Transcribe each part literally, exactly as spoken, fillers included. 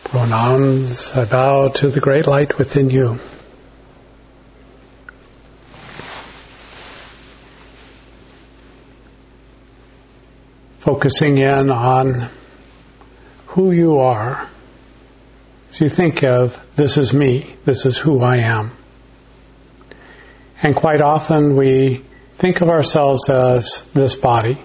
Pronouns, I bow to the great light within you. Focusing in on who you are. As you think of, this is me, this is who I am. And quite often we think of ourselves as this body.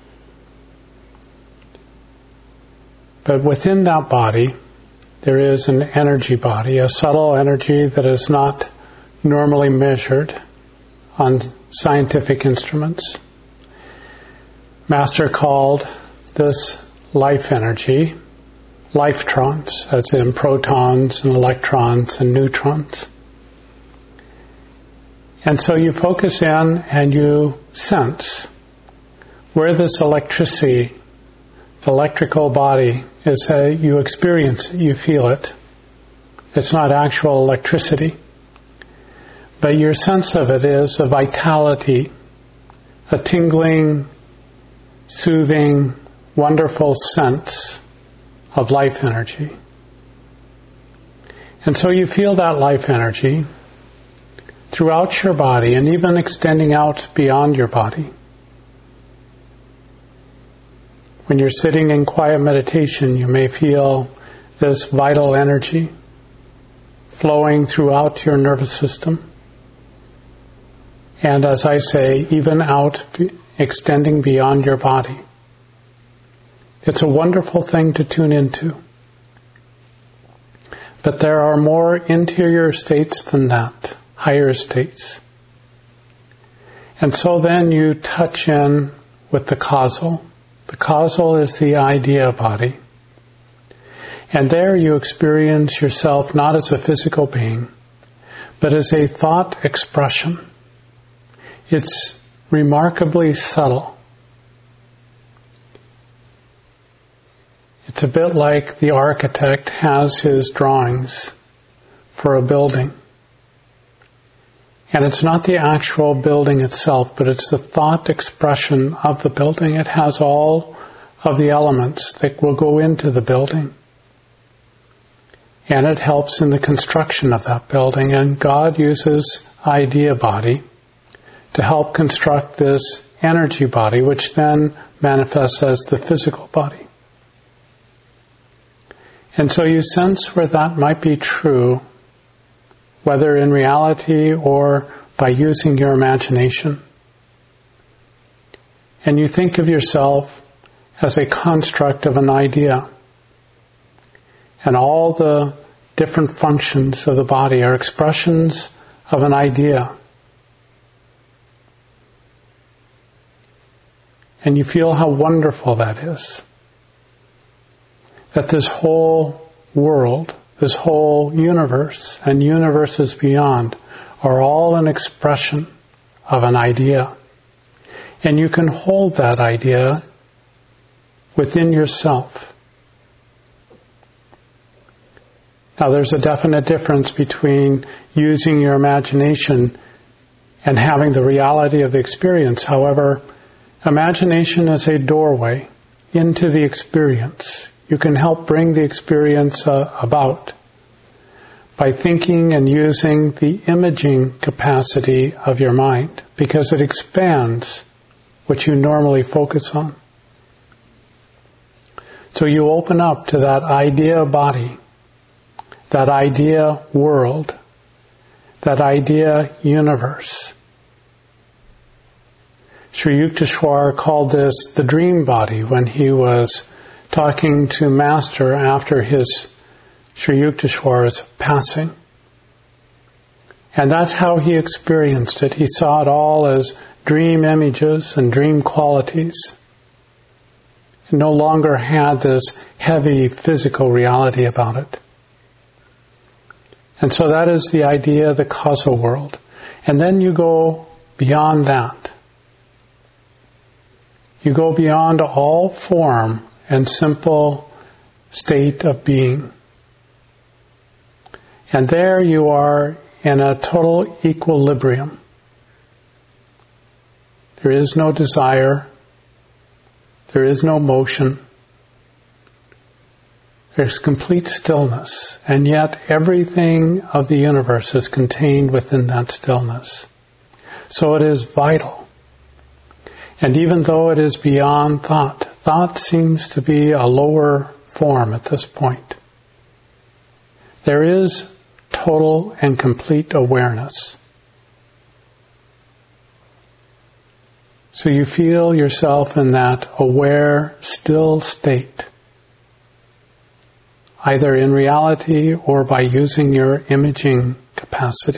But within that body, there is an energy body, a subtle energy that is not normally measured on scientific instruments. Master called this life energy lifetrons, as in protons and electrons and neutrons. And so you focus in and you sense where this electricity, the electrical body, is a, you experience it, you feel it. It's not actual electricity, but your sense of it is a vitality, a tingling, soothing, wonderful sense of life energy. And so you feel that life energy throughout your body and even extending out beyond your body. When you're sitting in quiet meditation, you may feel this vital energy flowing throughout your nervous system. And as I say, even out, extending beyond your body. It's a wonderful thing to tune into. But there are more interior states than that, higher states. And so then you touch in with the causal. The causal is the idea body. And there you experience yourself not as a physical being, but as a thought expression. It's remarkably subtle. It's a bit like the architect has his drawings for a building. And it's not the actual building itself, but it's the thought expression of the building. It has all of the elements that will go into the building. And it helps in the construction of that building. And God uses idea body to help construct this energy body, which then manifests as the physical body. And so you sense where that might be true, whether in reality or by using your imagination. And you think of yourself as a construct of an idea. And all the different functions of the body are expressions of an idea. And you feel how wonderful that is. That this whole world, this whole universe, and universes beyond are all an expression of an idea. And you can hold that idea within yourself. Now there's a definite difference between using your imagination and having the reality of the experience. However, imagination is a doorway into the experience. You can help bring the experience uh, about by thinking and using the imaging capacity of your mind, because it expands what you normally focus on. So you open up to that idea body, that idea world, that idea universe. Sri Yukteswar called this the dream body when he was talking to Master after his Sri Yukteswar's passing. And that's how he experienced it. He saw it all as dream images and dream qualities. It no longer had this heavy physical reality about it. And so that is the idea of the causal world. And then you go beyond that. You go beyond all form and simple state of being. And there you are in a total equilibrium. There is no desire. There is no motion. There's complete stillness, and yet everything of the universe is contained within that stillness. So it is vital. And even though it is beyond thought, thought seems to be a lower form at this point. There is total and complete awareness. So you feel yourself in that aware, still state, either in reality or by using your imaging capacity.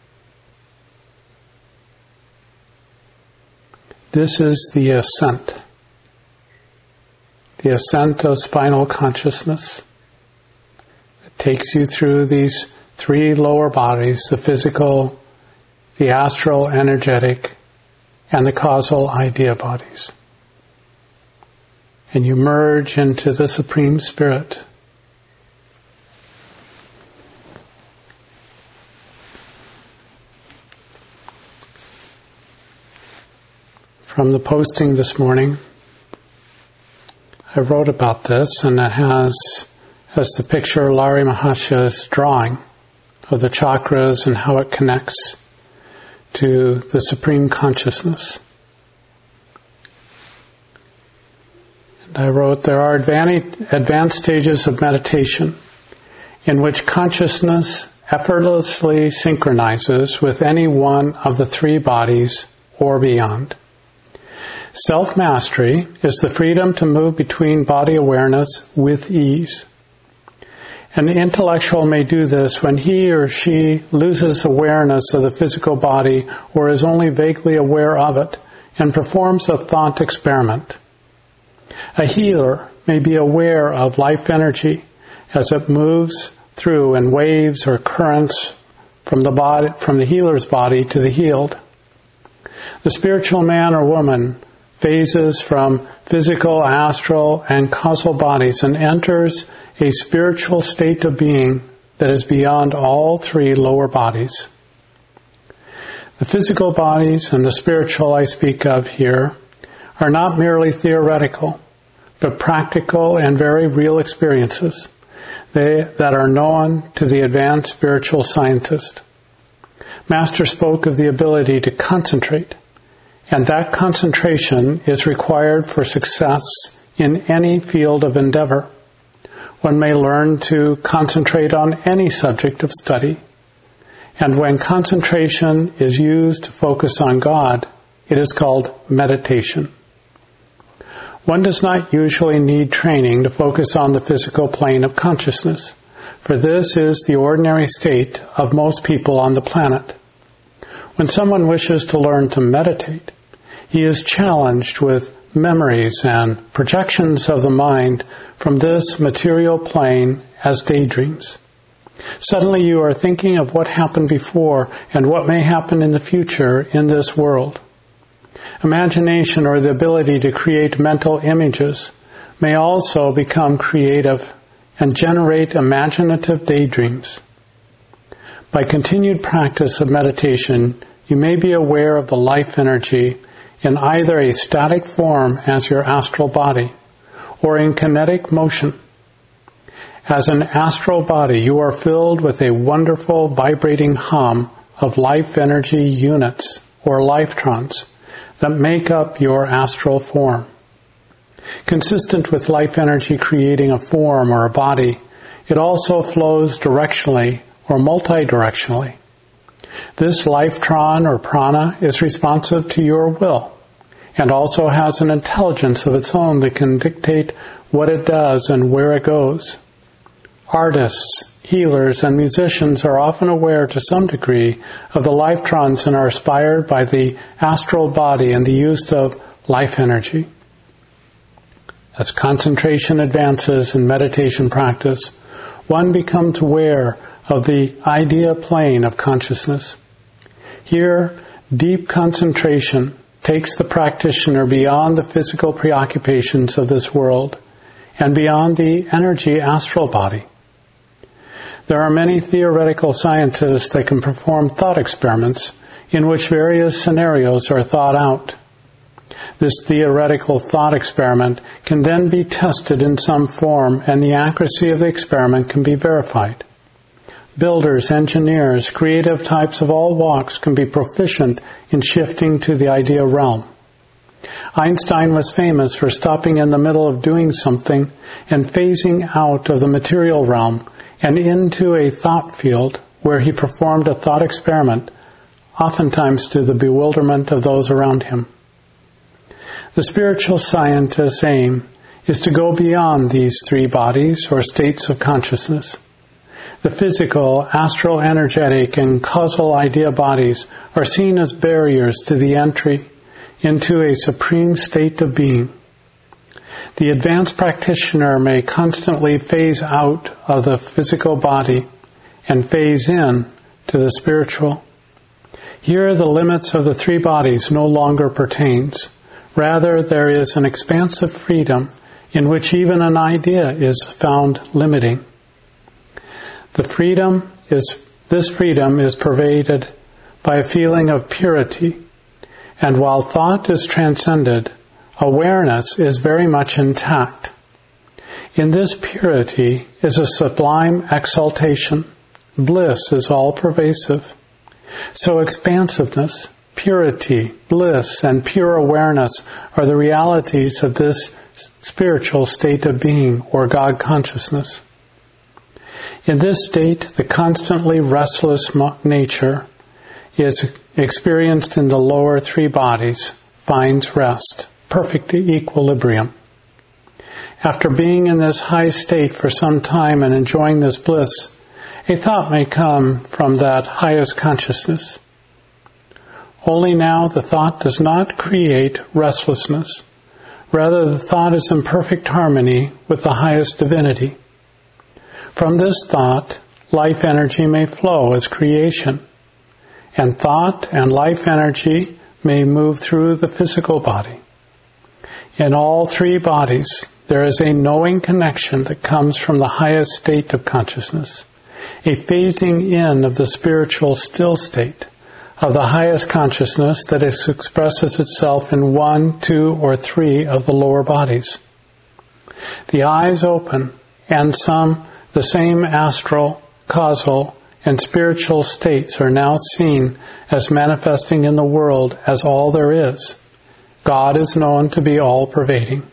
This is the ascent. The ascent of spinal consciousness. It takes you through these three lower bodies, the physical, the astral, energetic, and the causal idea bodies. And you merge into the Supreme Spirit. From the posting this morning, I wrote about this, and it has as the picture Larry Mahasha's drawing of the chakras and how it connects to the Supreme Consciousness. And I wrote, there are advanced stages of meditation in which consciousness effortlessly synchronizes with any one of the three bodies or beyond. Self-mastery is the freedom to move between body awareness with ease. An intellectual may do this when he or she loses awareness of the physical body or is only vaguely aware of it and performs a thought experiment. A healer may be aware of life energy as it moves through in waves or currents from the body, from the healer's body to the healed. The spiritual man or woman phases from physical, astral, and causal bodies and enters a spiritual state of being that is beyond all three lower bodies. The physical bodies and the spiritual I speak of here are not merely theoretical, but practical and very real experiences they, that are known to the advanced spiritual scientist. Master spoke of the ability to concentrate, and that concentration is required for success in any field of endeavor. One may learn to concentrate on any subject of study, and when concentration is used to focus on God, it is called meditation. One does not usually need training to focus on the physical plane of consciousness, for this is the ordinary state of most people on the planet. When someone wishes to learn to meditate, he is challenged with memories and projections of the mind from this material plane as daydreams. Suddenly you are thinking of what happened before and what may happen in the future in this world. Imagination, or the ability to create mental images, may also become creative and generate imaginative daydreams. By continued practice of meditation, you may be aware of the life energy in either a static form as your astral body or in kinetic motion. As an astral body, you are filled with a wonderful vibrating hum of life energy units or lifetrons that make up your astral form. Consistent with life energy creating a form or a body, it also flows directionally or multidirectionally. This lifetron or prana is responsive to your will and also has an intelligence of its own that can dictate what it does and where it goes. Artists, healers, and musicians are often aware to some degree of the lifetrons and are inspired by the astral body and the use of life energy. As concentration advances in meditation practice, one becomes aware of the idea plane of consciousness. Here, deep concentration takes the practitioner beyond the physical preoccupations of this world and beyond the energy astral body. There are many theoretical scientists that can perform thought experiments in which various scenarios are thought out. This theoretical thought experiment can then be tested in some form, and the accuracy of the experiment can be verified. Builders, engineers, creative types of all walks can be proficient in shifting to the idea realm. Einstein was famous for stopping in the middle of doing something and phasing out of the material realm and into a thought field where he performed a thought experiment, oftentimes to the bewilderment of those around him. The spiritual scientist's aim is to go beyond these three bodies or states of consciousness. The physical, astral, energetic, and causal idea bodies are seen as barriers to the entry into a supreme state of being. The advanced practitioner may constantly phase out of the physical body and phase in to the spiritual. Here the limits of the three bodies no longer pertains. Rather, there is an expansive freedom in which even an idea is found limiting. The freedom is, this freedom is pervaded by a feeling of purity, and while thought is transcended, awareness is very much intact. In this purity is a sublime exaltation. Bliss is all-pervasive. So expansiveness, purity, bliss, and pure awareness are the realities of this spiritual state of being or God consciousness. In this state, the constantly restless nature is experienced in the lower three bodies, finds rest, perfect equilibrium. After being in this high state for some time and enjoying this bliss, a thought may come from that highest consciousness. Only now the thought does not create restlessness. Rather, the thought is in perfect harmony with the highest divinity. From this thought, life energy may flow as creation, and thought and life energy may move through the physical body. In all three bodies, there is a knowing connection that comes from the highest state of consciousness, a phasing in of the spiritual still state, of the highest consciousness that expresses itself in one, two, or three of the lower bodies. The eyes open, and some, the same astral, causal, and spiritual states are now seen as manifesting in the world as all there is. God is known to be all-pervading.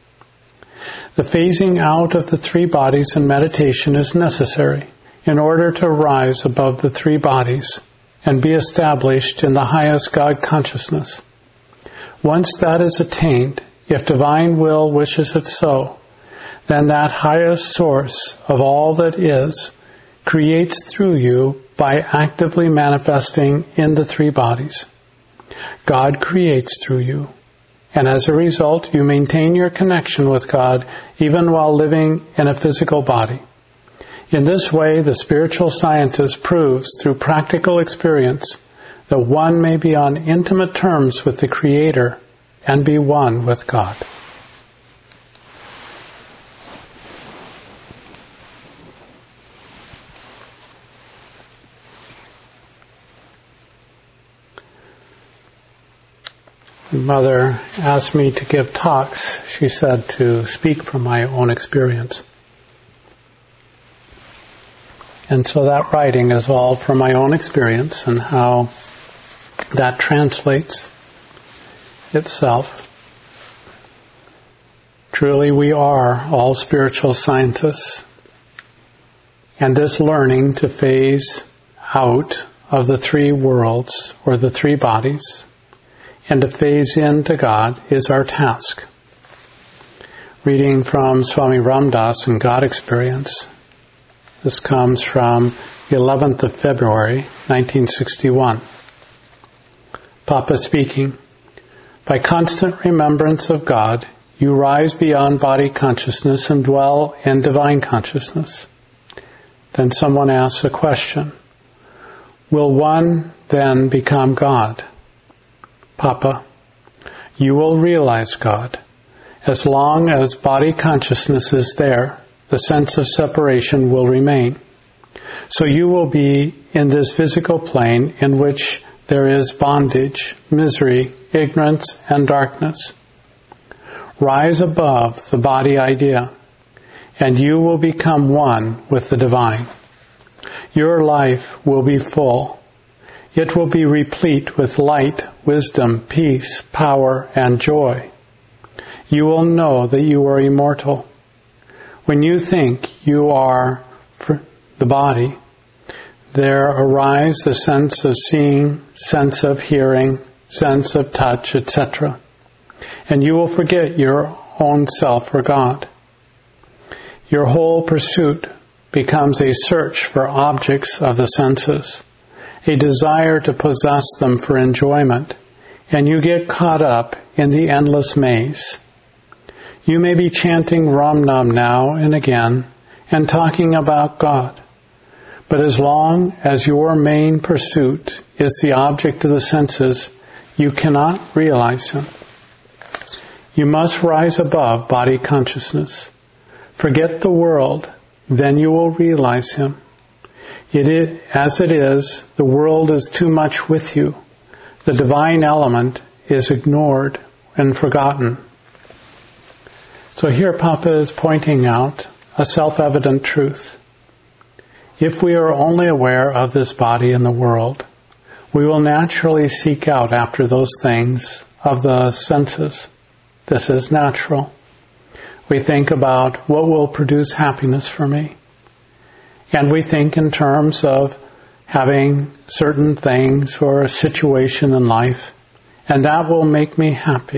The phasing out of the three bodies in meditation is necessary in order to rise above the three bodies and be established in the highest God consciousness. Once that is attained, if divine will wishes it so, then that highest source of all that is creates through you by actively manifesting in the three bodies. God creates through you, and as a result you maintain your connection with God even while living in a physical body. In this way, the spiritual scientist proves through practical experience that one may be on intimate terms with the Creator and be one with God. Mother asked me to give talks, she said, to speak from my own experience. And so that writing is all from my own experience and how that translates itself. Truly we are all spiritual scientists. And this learning to phase out of the three worlds or the three bodies and to phase into God is our task. Reading from Swami Ramdas in God Experience. This comes from the eleventh of February, nineteen sixty-one. Papa speaking, by constant remembrance of God, you rise beyond body consciousness and dwell in divine consciousness. Then someone asks a question. Will one then become God? Papa, you will realize God. As long as body consciousness is there, the sense of separation will remain. So you will be in this physical plane in which there is bondage, misery, ignorance, and darkness. Rise above the body idea, and you will become one with the divine. Your life will be full. It will be replete with light, wisdom, peace, power, and joy. You will know that you are immortal. When you think you are the body, there arise the sense of seeing, sense of hearing, sense of touch, et cetera. And you will forget your own self or God. Your whole pursuit becomes a search for objects of the senses, a desire to possess them for enjoyment, and you get caught up in the endless maze. You may be chanting Ram Nam now and again and talking about God, but as long as your main pursuit is the object of the senses, you cannot realize Him. You must rise above body consciousness. Forget the world, then you will realize Him. It is, as it is, the world is too much with you. The divine element is ignored and forgotten. So here Papa is pointing out a self-evident truth. If we are only aware of this body and the world, we will naturally seek out after those things of the senses. This is natural. We think about what will produce happiness for me. And we think in terms of having certain things or a situation in life, and that will make me happy.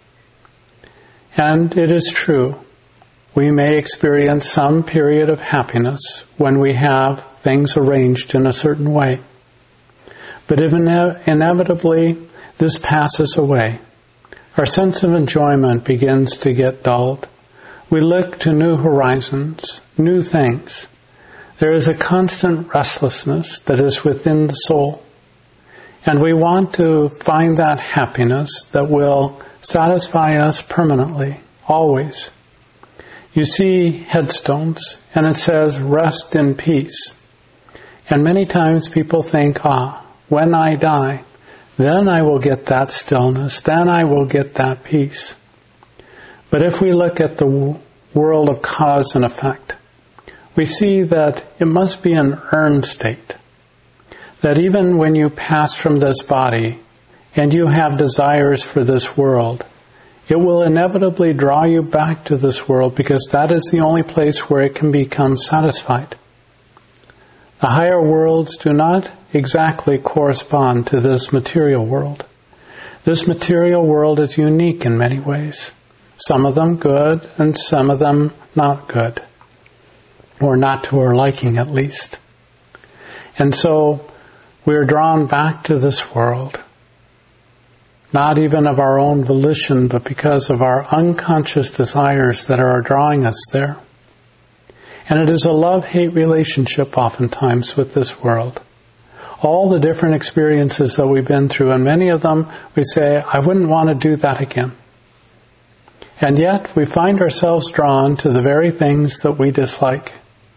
And it is true, we may experience some period of happiness when we have things arranged in a certain way. But inevitably, this passes away. Our sense of enjoyment begins to get dulled. We look to new horizons, new things. There is a constant restlessness that is within the soul. And we want to find that happiness that will satisfy us permanently, always. You see headstones, and it says, rest in peace. And many times people think, ah, when I die, then I will get that stillness, then I will get that peace. But if we look at the world of cause and effect, we see that it must be an earned state. That even when you pass from this body and you have desires for this world, it will inevitably draw you back to this world because that is the only place where it can become satisfied. The higher worlds do not exactly correspond to this material world. This material world is unique in many ways. Some of them good and some of them not good. Or not to our liking at least. And so we're drawn back to this world. Not even of our own volition, but because of our unconscious desires that are drawing us there. And it is a love-hate relationship oftentimes with this world. All the different experiences that we've been through, and many of them we say, I wouldn't want to do that again. And yet we find ourselves drawn to the very things that we dislike.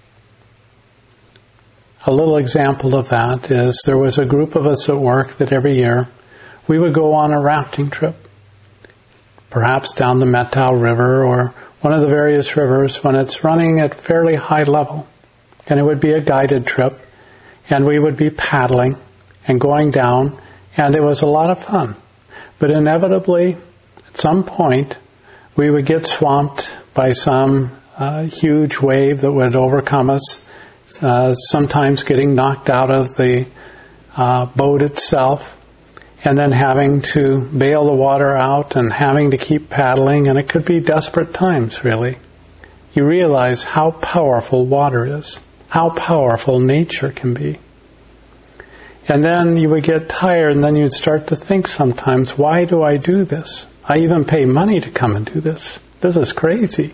A little example of that is there was a group of us at work that every year we would go on a rafting trip, perhaps down the Methow River or one of the various rivers when it's running at fairly high level. And it would be a guided trip, and we would be paddling and going down, and it was a lot of fun. But inevitably, at some point, we would get swamped by some uh, huge wave that would overcome us, uh, sometimes getting knocked out of the uh, boat itself, and then having to bail the water out and having to keep paddling, and it could be desperate times, really. You realize how powerful water is, how powerful nature can be. And then you would get tired, and then you'd start to think sometimes, why do I do this? I even pay money to come and do this. This is crazy.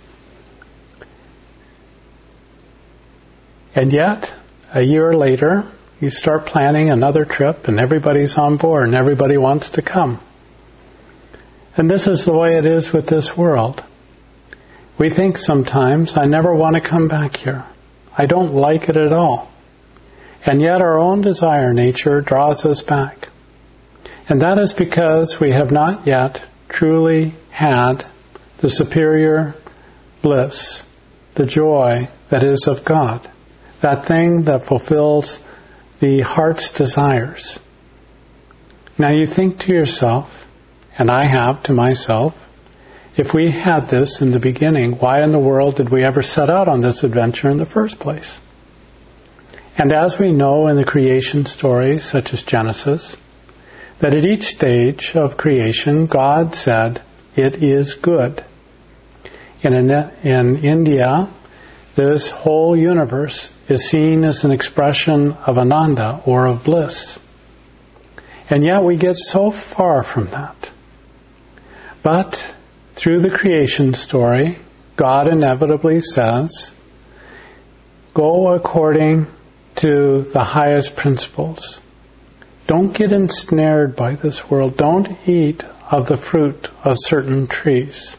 And yet, a year later, you start planning another trip and everybody's on board and everybody wants to come. And this is the way it is with this world. We think sometimes, I never want to come back here. I don't like it at all. And yet our own desire nature draws us back. And that is because we have not yet truly had the superior bliss, the joy that is of God, that thing that fulfills the heart's desires. Now you think to yourself, and I have to myself, if we had this in the beginning, why in the world did we ever set out on this adventure in the first place? And as we know in the creation stories, such as Genesis, that at each stage of creation, God said, it is good. In, in India, this whole universe is seen as an expression of Ananda, or of bliss. And yet we get so far from that. But through the creation story, God inevitably says, go according to the highest principles. Don't get ensnared by this world. Don't eat of the fruit of certain trees.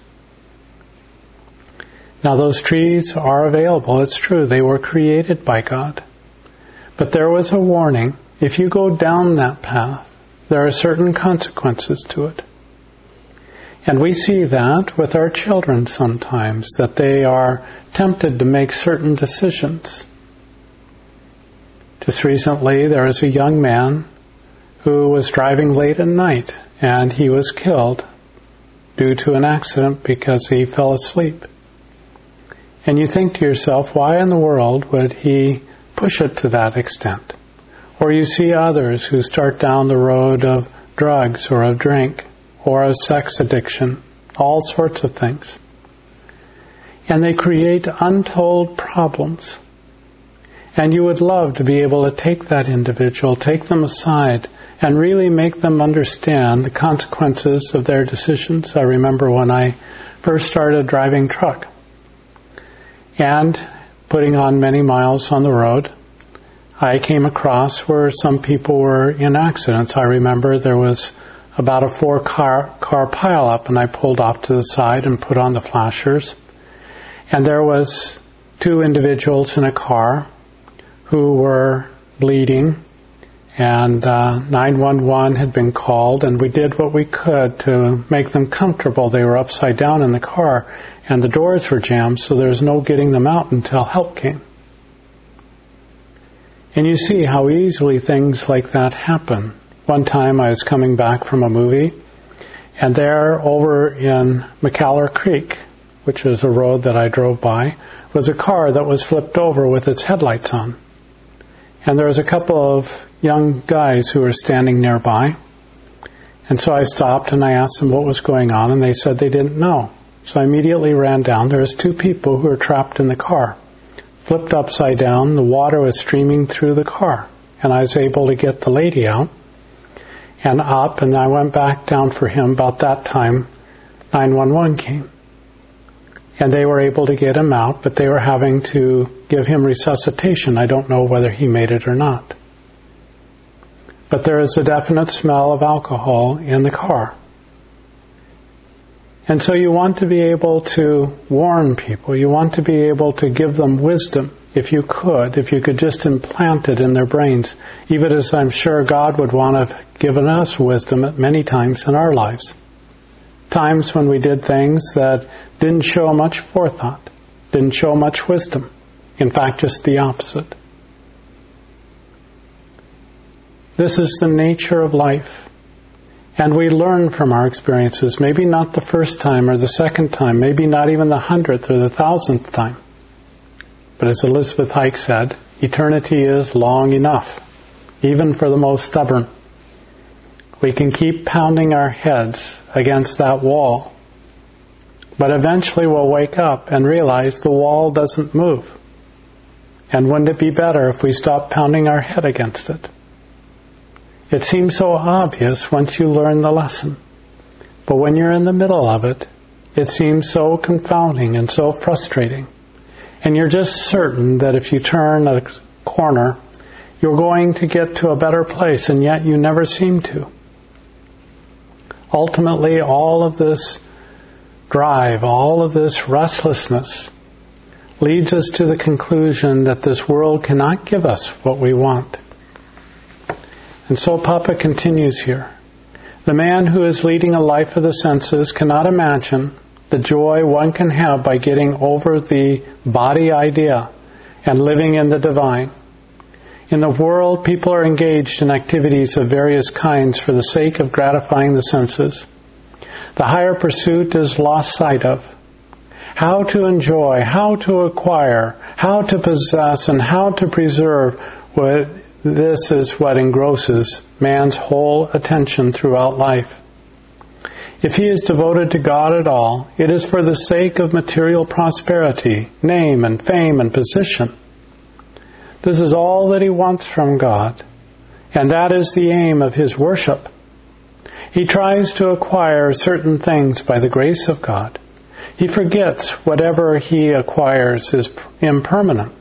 Now those trees are available, it's true, they were created by God. But there was a warning, if you go down that path, there are certain consequences to it. And we see that with our children sometimes, that they are tempted to make certain decisions. Just recently, there was a young man who was driving late at night, and he was killed due to an accident because he fell asleep. And you think to yourself, why in the world would he push it to that extent? Or you see others who start down the road of drugs or of drink or of sex addiction, all sorts of things. And they create untold problems. And you would love to be able to take that individual, take them aside, and really make them understand the consequences of their decisions. I remember when I first started driving truck and putting on many miles on the road, I came across where some people were in accidents. I remember there was about a four car, car pileup, and I pulled off to the side and put on the flashers. And there was two individuals in a car who were bleeding, and uh, nine one one had been called, and we did what we could to make them comfortable. They were upside down in the car, and the doors were jammed, so there was no getting them out until help came. And you see how easily things like that happen. One time I was coming back from a movie, and there over in McCallar Creek, which is a road that I drove by, was a car that was flipped over with its headlights on. And there was a couple of young guys who were standing nearby. And so I stopped and I asked them what was going on, and they said they didn't know. So I immediately ran down. There was two people who were trapped in the car, flipped upside down. The water was streaming through the car. And I was able to get the lady out and up, and I went back down for him. About that time, nine one one came. And they were able to get him out, but they were having to give him resuscitation. I don't know whether he made it or not. But there is a definite smell of alcohol in the car. And so you want to be able to warn people. You want to be able to give them wisdom, if you could, if you could just implant it in their brains, even as I'm sure God would want to have given us wisdom at many times in our lives. Times when we did things that didn't show much forethought, didn't show much wisdom. In fact, just the opposite. This is the nature of life. And we learn from our experiences, maybe not the first time or the second time, maybe not even the hundredth or the thousandth time. But as Elizabeth Hike said, eternity is long enough, even for the most stubborn. We can keep pounding our heads against that wall, but eventually we'll wake up and realize the wall doesn't move. And wouldn't it be better if we stopped pounding our head against it? It seems so obvious once you learn the lesson. But when you're in the middle of it, it seems so confounding and so frustrating. And you're just certain that if you turn a corner, you're going to get to a better place, and yet you never seem to. Ultimately, all of this drive, all of this restlessness leads us to the conclusion that this world cannot give us what we want. And so Papa continues here. The man who is leading a life of the senses cannot imagine the joy one can have by getting over the body idea and living in the divine. In the world, people are engaged in activities of various kinds for the sake of gratifying the senses. The higher pursuit is lost sight of. How to enjoy, how to acquire, how to possess, and how to preserve what this is what engrosses man's whole attention throughout life. If he is devoted to God at all, it is for the sake of material prosperity, name and fame and position. This is all that he wants from God, and that is the aim of his worship. He tries to acquire certain things by the grace of God. He forgets whatever he acquires is impermanent.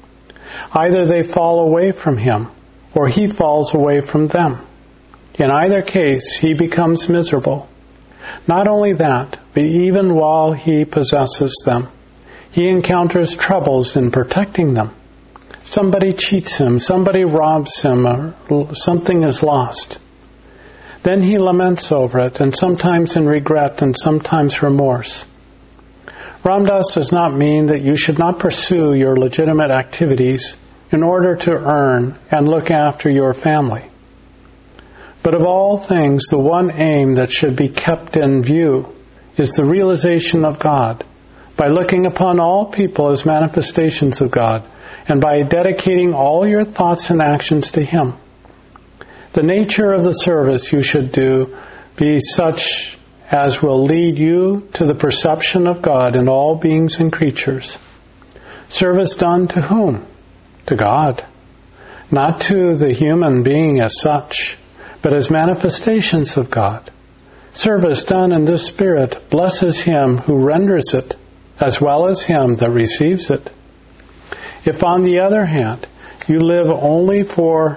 Either they fall away from him, or he falls away from them. In either case, he becomes miserable. Not only that, but even while he possesses them, he encounters troubles in protecting them. Somebody cheats him, somebody robs him, or something is lost. Then he laments over it, and sometimes in regret and sometimes remorse. Ram Dass does not mean that you should not pursue your legitimate activities in order to earn and look after your family. But of all things, the one aim that should be kept in view is the realization of God, by looking upon all people as manifestations of God, and by dedicating all your thoughts and actions to Him. The nature of the service you should do be such as will lead you to the perception of God in all beings and creatures. Service done to whom? To God. Not to the human being as such, but as manifestations of God. Service done in this spirit blesses him who renders it, as well as him that receives it. If, on the other hand, you live only for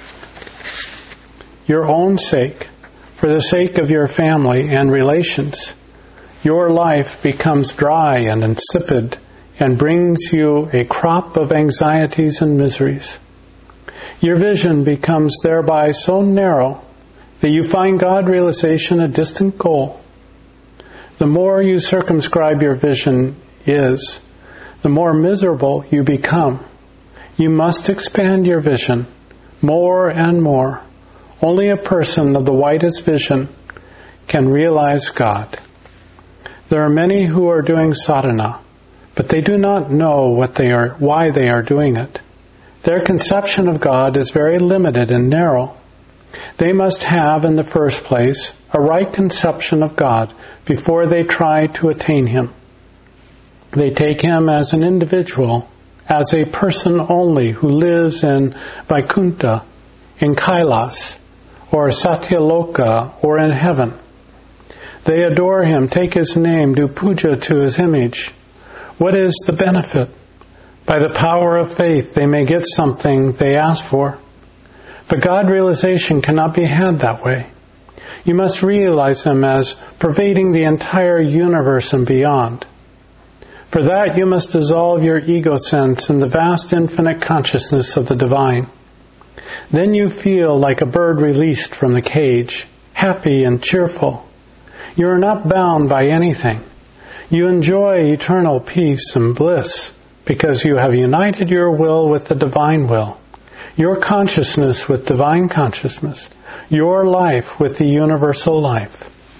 your own sake, for the sake of your family and relations, your life becomes dry and insipid and brings you a crop of anxieties and miseries. Your vision becomes thereby so narrow that you find God realization a distant goal. The more you circumscribe your vision is, the more miserable you become. You must expand your vision more and more. Only a person of the widest vision can realize God. There are many who are doing sadhana, but they do not know what they are, why they are doing it. Their conception of God is very limited and narrow. They must have, in the first place, a right conception of God before they try to attain Him. They take Him as an individual, as a person only who lives in Vaikuntha, in Kailas, or Satyaloka, or in heaven. They adore Him, take His name, do puja to His image. What is the benefit? By the power of faith, they may get something they ask for. But God realization cannot be had that way. You must realize Him as pervading the entire universe and beyond. For that, you must dissolve your ego sense in the vast infinite consciousness of the divine. Then you feel like a bird released from the cage, happy and cheerful. You are not bound by anything. You enjoy eternal peace and bliss because you have united your will with the divine will, your consciousness with divine consciousness, your life with the universal life.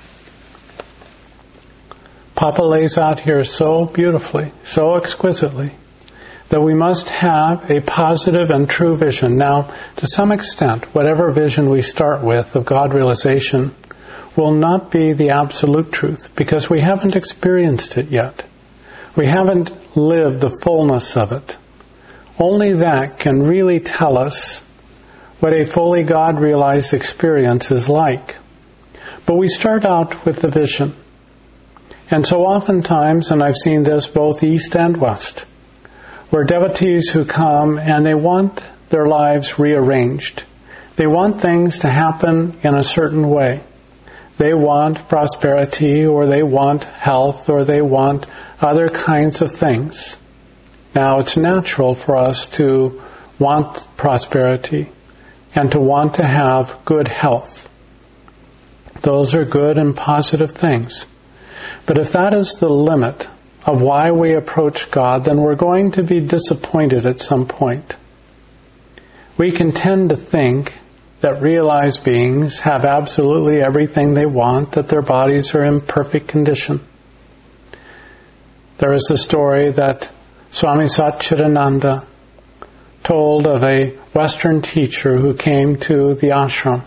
Papa lays out here so beautifully, so exquisitely, that we must have a positive and true vision. Now, to some extent, whatever vision we start with of God realization will not be the absolute truth because we haven't experienced it yet. We haven't lived the fullness of it. Only that can really tell us what a fully God-realized experience is like. But we start out with the vision. And so oftentimes, and I've seen this both east and west, where devotees who come and they want their lives rearranged. They want things to happen in a certain way. They want prosperity, or they want health, or they want other kinds of things. Now, it's natural for us to want prosperity and to want to have good health. Those are good and positive things. But if that is the limit of why we approach God, then we're going to be disappointed at some point. We can tend to think that realized beings have absolutely everything they want, that their bodies are in perfect condition. There is a story that Swami Satchidananda told of a Western teacher who came to the ashram,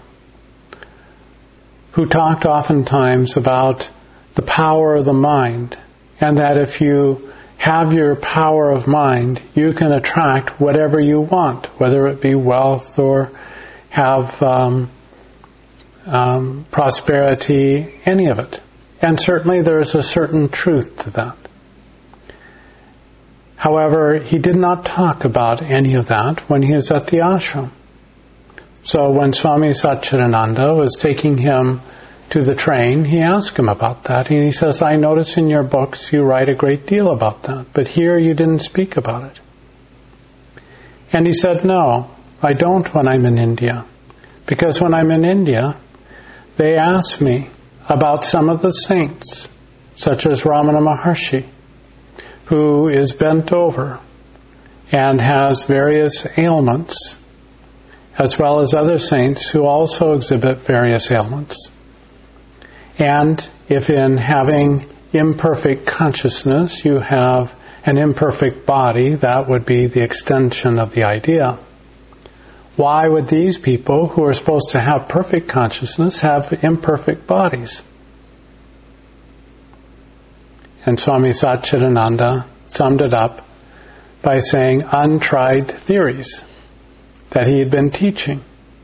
who talked oftentimes about the power of the mind, and that if you have your power of mind, you can attract whatever you want, whether it be wealth or have um, um, prosperity, any of it. And certainly there is a certain truth to that. However, he did not talk about any of that when he was at the ashram. So when Swami Satchidananda was taking him to the train, he asked him about that. And he says, I notice in your books you write a great deal about that, but here you didn't speak about it. And he said, no, I don't when I'm in India. Because when I'm in India, they ask me about some of the saints, such as Ramana Maharshi, who is bent over and has various ailments, as well as other saints who also exhibit various ailments. And if in having imperfect consciousness you have an imperfect body, that would be the extension of the idea. Why would these people, who are supposed to have perfect consciousness, have imperfect bodies? And Swami Satchidananda summed it up by saying untried theories that he had been teaching.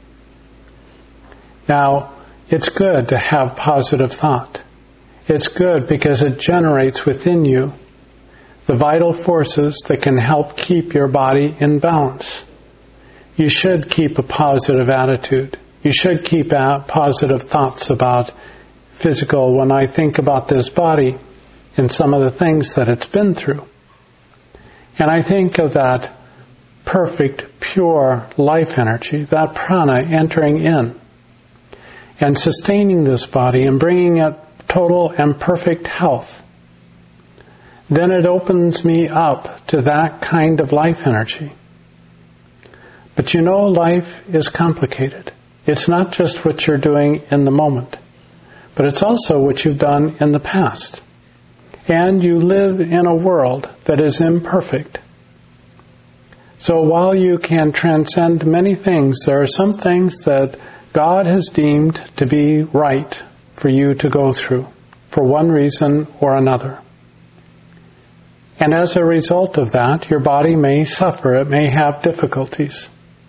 Now, it's good to have positive thought. It's good because it generates within you the vital forces that can help keep your body in balance. You should keep a positive attitude. You should keep positive thoughts about physical. When I think about this body and some of the things that it's been through, and I think of that perfect, pure life energy, that prana entering in and sustaining this body and bringing it total and perfect health, then it opens me up to that kind of life energy. But you know, life is complicated. It's not just what you're doing in the moment, but it's also what you've done in the past. And you live in a world that is imperfect. So while you can transcend many things, there are some things that God has deemed to be right for you to go through, for one reason or another. And as a result of that, your body may suffer, it may have difficulties.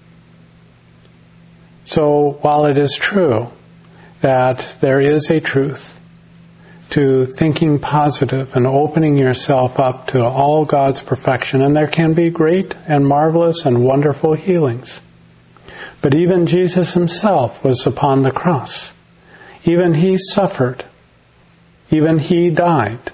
So while it is true that there is a truth to thinking positive and opening yourself up to all God's perfection, and there can be great and marvelous and wonderful healings. But even Jesus himself was upon the cross. Even he suffered. Even he died.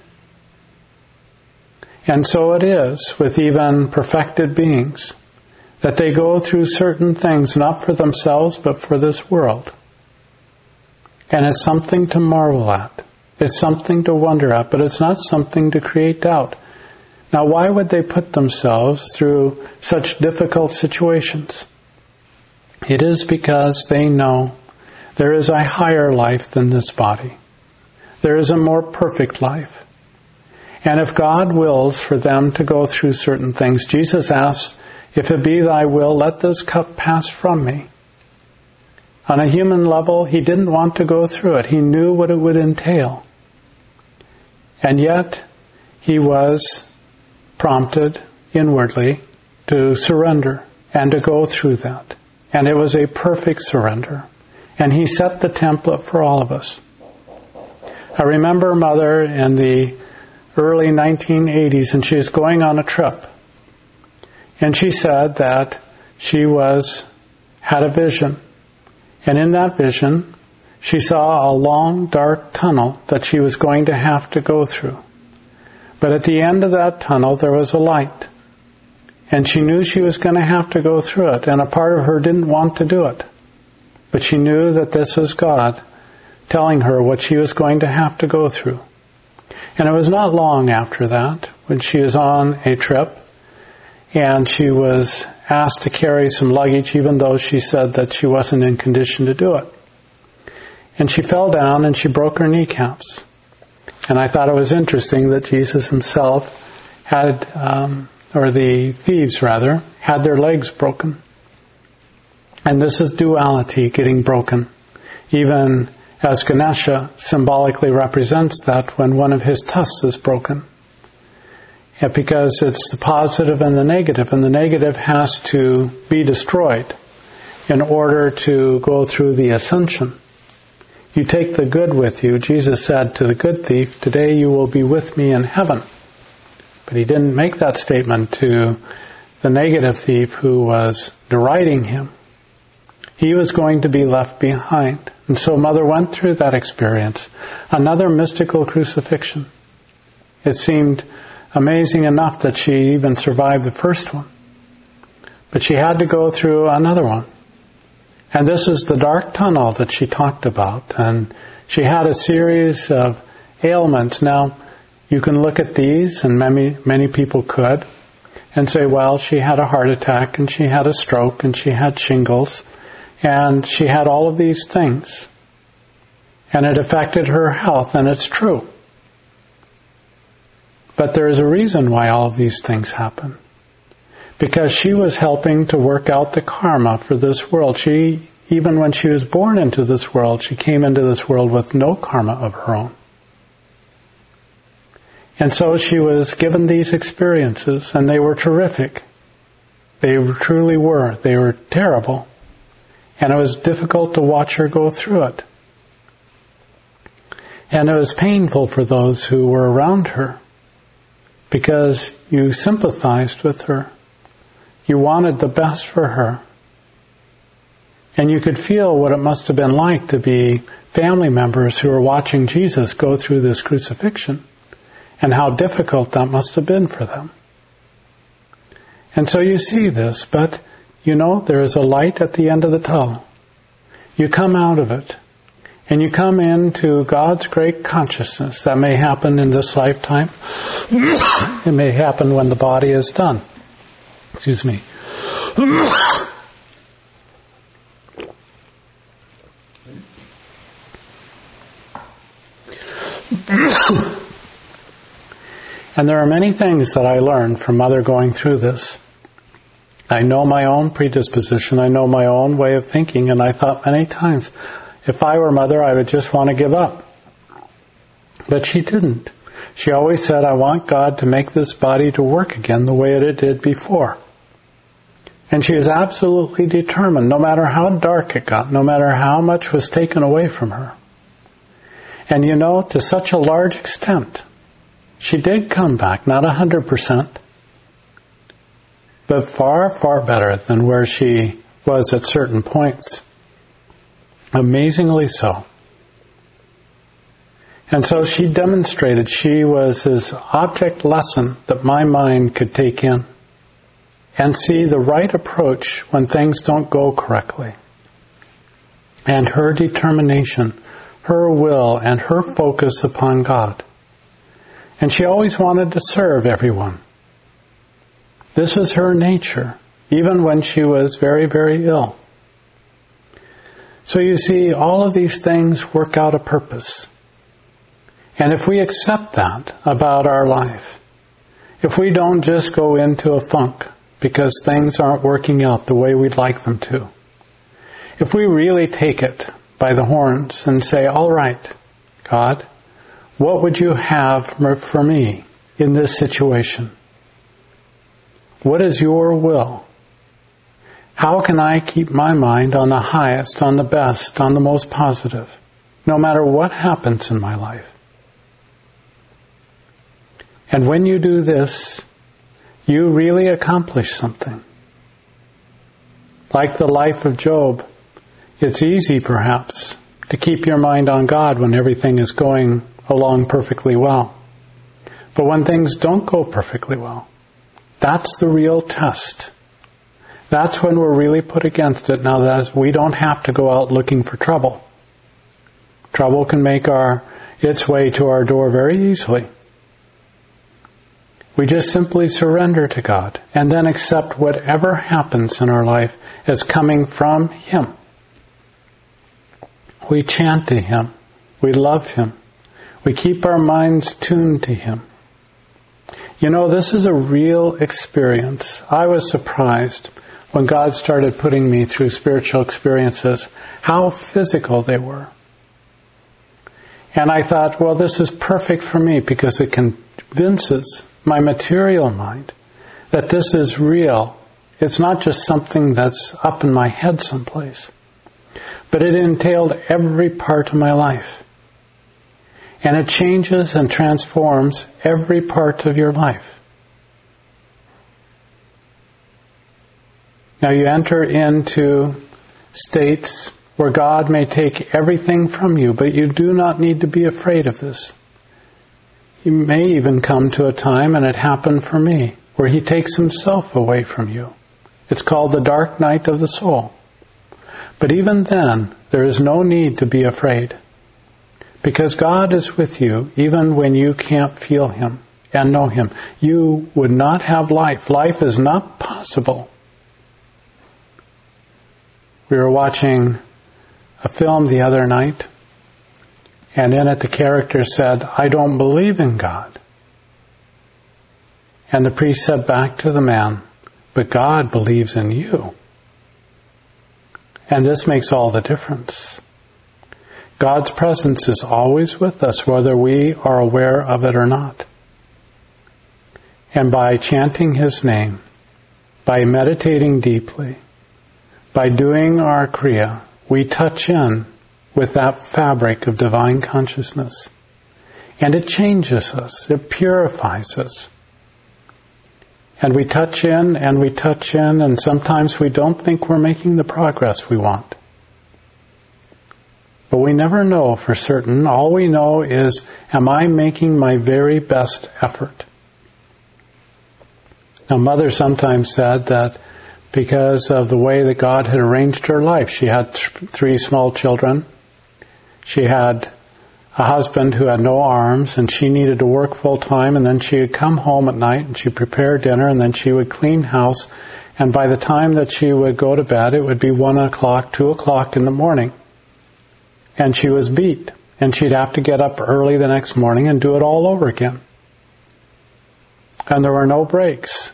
And so it is with even perfected beings, that they go through certain things not for themselves but for this world. And it's something to marvel at. It's something to wonder at, but it's not something to create doubt. Now, why would they put themselves through such difficult situations? It is because they know there is a higher life than this body. There is a more perfect life. And if God wills for them to go through certain things, Jesus asks, if it be thy will, let this cup pass from me. On a human level, he didn't want to go through it. He knew what it would entail. And yet, he was prompted inwardly to surrender and to go through that. And it was a perfect surrender. And he set the template for all of us. I remember Mother in the early nineteen eighties, and she was going on a trip. And she said that she was had a vision. And in that vision, she saw a long, dark tunnel that she was going to have to go through. But at the end of that tunnel, there was a light. And she knew she was going to have to go through it. And a part of her didn't want to do it. But she knew that this was God telling her what she was going to have to go through. And it was not long after that when she was on a trip and she was asked to carry some luggage, even though she said that she wasn't in condition to do it. And she fell down and she broke her kneecaps. And I thought it was interesting that Jesus himself had, um, or the thieves rather, had their legs broken. And this is duality getting broken. Even as Ganesha symbolically represents that when one of his tusks is broken. And because it's the positive and the negative, and the negative has to be destroyed in order to go through the ascension. You take the good with you. Jesus said to the good thief, "Today you will be with me in heaven." But he didn't make that statement to the negative thief who was deriding him. He was going to be left behind. And so Mother went through that experience. Another mystical crucifixion. It seemed amazing enough that she even survived the first one. But she had to go through another one. And this is the dark tunnel that she talked about. And she had a series of ailments. Now, you can look at these, and many, many people could, and say, well, she had a heart attack, and she had a stroke, and she had shingles, and she had all of these things. And it affected her health, and it's true. But there is a reason why all of these things happen. Because she was helping to work out the karma for this world. She, even when she was born into this world, she came into this world with no karma of her own. And so she was given these experiences, and they were terrific. They truly were. They were terrible. And it was difficult to watch her go through it. And it was painful for those who were around her, because you sympathized with her. You wanted the best for her. And you could feel what it must have been like to be family members who were watching Jesus go through this crucifixion, and how difficult that must have been for them. And so you see this, but you know, there is a light at the end of the tunnel. You come out of it, and you come into God's great consciousness. That may happen in this lifetime. It may happen when the body is done. Excuse me. And there are many things that I learned from Mother going through this. I know my own predisposition. I know my own way of thinking. And I thought many times, if I were Mother, I would just want to give up. But she didn't. She always said, I want God to make this body to work again the way it did before. And she was absolutely determined, no matter how dark it got, no matter how much was taken away from her. And you know, to such a large extent, she did come back, not a hundred percent, but far, far better than where she was at certain points. Amazingly so. And so she demonstrated she was this object lesson that my mind could take in and see the right approach when things don't go correctly. And her determination, her will, and her focus upon God. And she always wanted to serve everyone. This was her nature, even when she was very, very ill. So you see, all of these things work out a purpose. And if we accept that about our life, if we don't just go into a funk because things aren't working out the way we'd like them to, if we really take it by the horns and say, all right, God, what would you have for me in this situation? What is your will? How can I keep my mind on the highest, on the best, on the most positive, no matter what happens in my life? And when you do this, you really accomplish something. Like the life of Job, it's easy perhaps to keep your mind on God when everything is going along perfectly well. But when things don't go perfectly well, That's the real test. That's when we're really put against it. Now, that is, we don't have to go out looking for trouble. Trouble can make our its way to our door very easily. We just simply surrender to God and then accept whatever happens in our life as coming from Him. We chant to Him. We love Him. We keep our minds tuned to Him. You know, this is a real experience. I was surprised when God started putting me through spiritual experiences, how physical they were. And I thought, well, this is perfect for me because it convinces my material mind that this is real. It's not just something that's up in my head someplace, but it entailed every part of my life. And it changes and transforms every part of your life. Now you enter into states where God may take everything from you, but you do not need to be afraid of this. You may even come to a time, and it happened for me, where He takes Himself away from you. It's called the dark night of the soul. But even then, there is no need to be afraid, because God is with you even when you can't feel Him and know Him. You would not have life. Life is not possible. We were watching a film the other night, and in it the character said, "I don't believe in God." And the priest said back to the man, "But God believes in you." And this makes all the difference. God's presence is always with us, whether we are aware of it or not. And by chanting His name, by meditating deeply, by doing our Kriya, we touch in with that fabric of divine consciousness. And it changes us. It purifies us. And we touch in and we touch in, and sometimes we don't think we're making the progress we want. But we never know for certain. All we know is, am I making my very best effort? Now, Mother sometimes said that because of the way that God had arranged her life, she had th- three small children. She had a husband who had no arms, and she needed to work full time, and then she would come home at night and she'd prepare dinner, and then she would clean house, and by the time that she would go to bed, it would be one o'clock, two o'clock in the morning. And she was beat, and she'd have to get up early the next morning and do it all over again. And there were no breaks.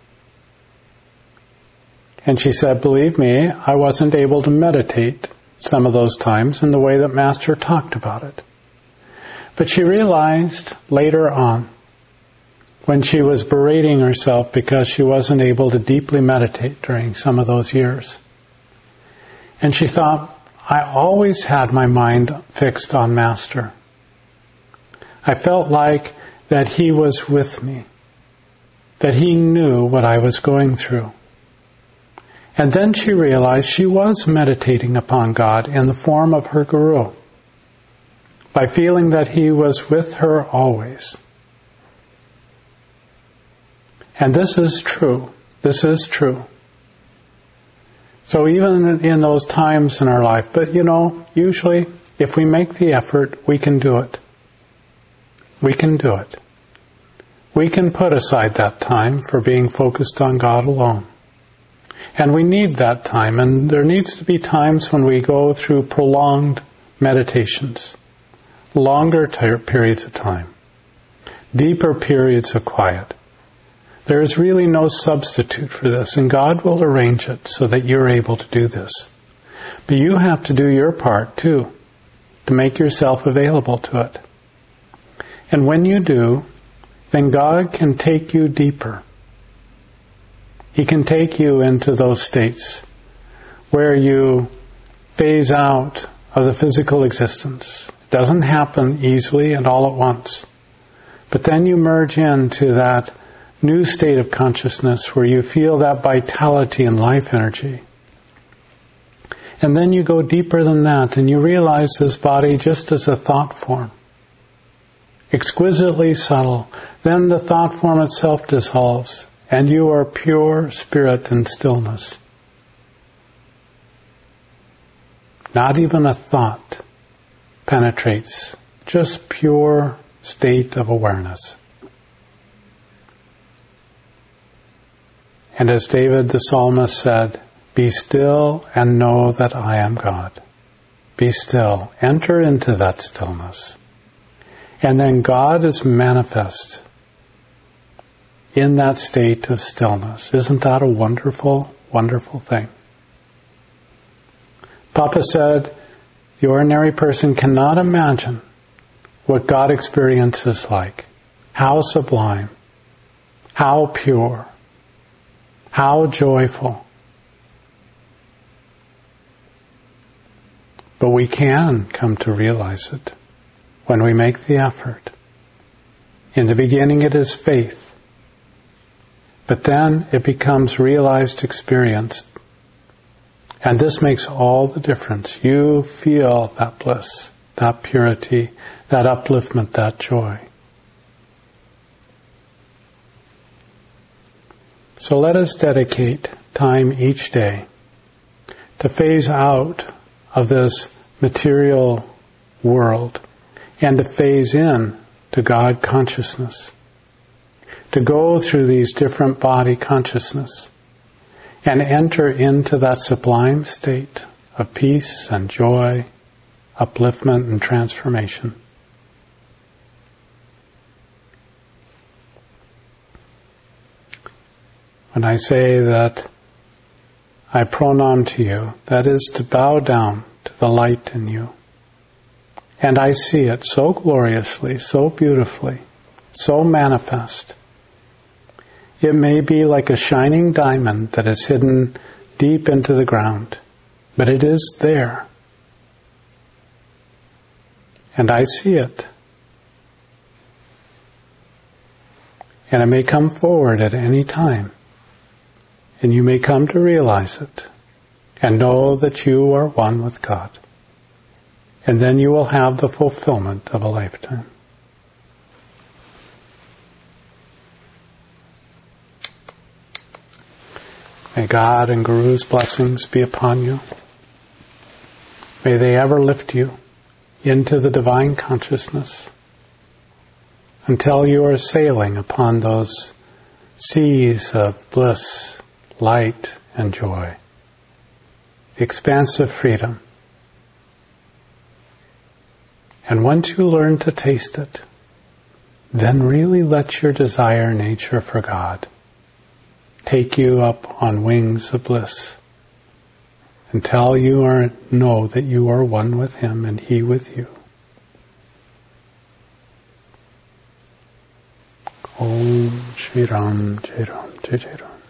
And she said, believe me, I wasn't able to meditate some of those times in the way that Master talked about it. But she realized later on, when she was berating herself because she wasn't able to deeply meditate during some of those years, and she thought, I always had my mind fixed on Master. I felt like that He was with me, that He knew what I was going through. And then she realized she was meditating upon God in the form of her Guru, by feeling that He was with her always. And this is true. This is true. So even in those times in our life, but you know, usually if we make the effort, we can do it. We can do it. We can put aside that time for being focused on God alone. And we need that time, and there needs to be times when we go through prolonged meditations, longer ter- periods of time, deeper periods of quiet. There is really no substitute for this, and God will arrange it so that you're able to do this. But you have to do your part too, to make yourself available to it. And when you do, then God can take you deeper. He can take you into those states where you phase out of the physical existence. It doesn't happen easily and all at once. But then you merge into that new state of consciousness where you feel that vitality and life energy. And then you go deeper than that, and you realize this body just as a thought form. Exquisitely subtle. Then the thought form itself dissolves, and you are pure spirit and stillness. Not even a thought penetrates, just pure state of awareness. And as David the psalmist said, be still and know that I am God. Be still. Enter into that stillness. And then God is manifest in that state of stillness. Isn't that a wonderful, wonderful thing? Papa said, the ordinary person cannot imagine what God experiences like. How sublime, how pure, how joyful. But we can come to realize it when we make the effort. In the beginning it is faith, but then it becomes realized experience. And this makes all the difference. You feel that bliss, that purity, that upliftment, that joy. So let us dedicate time each day to phase out of this material world and to phase in to God consciousness. To go through these different body consciousness and enter into that sublime state of peace and joy, upliftment and transformation. When I say that I pronam to you, that is to bow down to the light in you. And I see it so gloriously, so beautifully, so manifest. It may be like a shining diamond that is hidden deep into the ground, but it is there. And I see it. And it may come forward at any time. And you may come to realize it and know that you are one with God. And then you will have the fulfillment of a lifetime. May God and Guru's blessings be upon you. May they ever lift you into the divine consciousness until you are sailing upon those seas of bliss, light, and joy. The expansive freedom. And once you learn to taste it, then really let your desire nature for God take you up on wings of bliss until you are, know that you are one with Him and He with you. Om Shri Ram Jai Ram Jai Jai Ram.